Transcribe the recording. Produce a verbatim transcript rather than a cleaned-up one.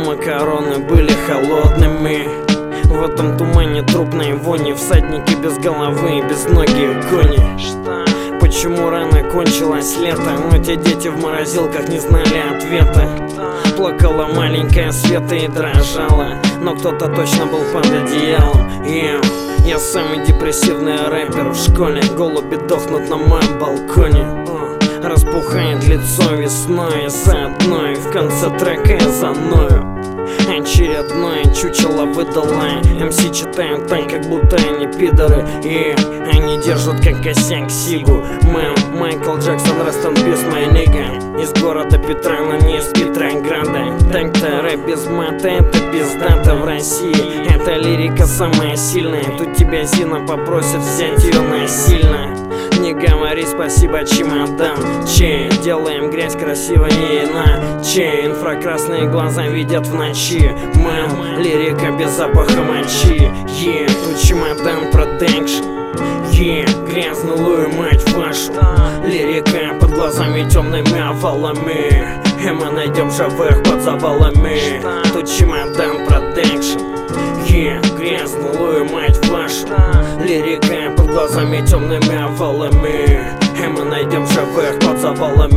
макароны были холодными. В этом тумане трупной вони, всадники без головы и безногие кони. Почему рано кончилось лето, но те дети в морозилках не знали ответа. Плакала маленькая Света и дрожала, но кто-то точно был под одеялом. Yeah. Я самый депрессивный рэпер в школе, голуби дохнут на моем балконе. Распухает лицо весной заодно, и в конце трека я заною. Очередное чучело выдала, МС читают так, как будто они пидоры. И они держат как косяк сигу. Мэл, Майкл Джексон, rest in peace, my nigga. Из города Петра, но не из Петрограда. Так-то рэп без мата, это пиздата в России. Эта лирика самая сильная, тут тебя Зина попросит взять ее насильно. Не говори спасибо, чемодан. Че, делаем грязь красиво, не иначе. Инфракрасные глаза видят в ночи. Мэл, лирика без запаха мочи. Е, тут чемодан продакшн. Е, грязнулую мать вашу. Лирика под глазами темными овалами. И мы найдем живых под завалами. Тут чемодан продакшн. Е, грязнулую мать вашу. Лирика под глазами темными овалами. И мы найдем живых под завалами.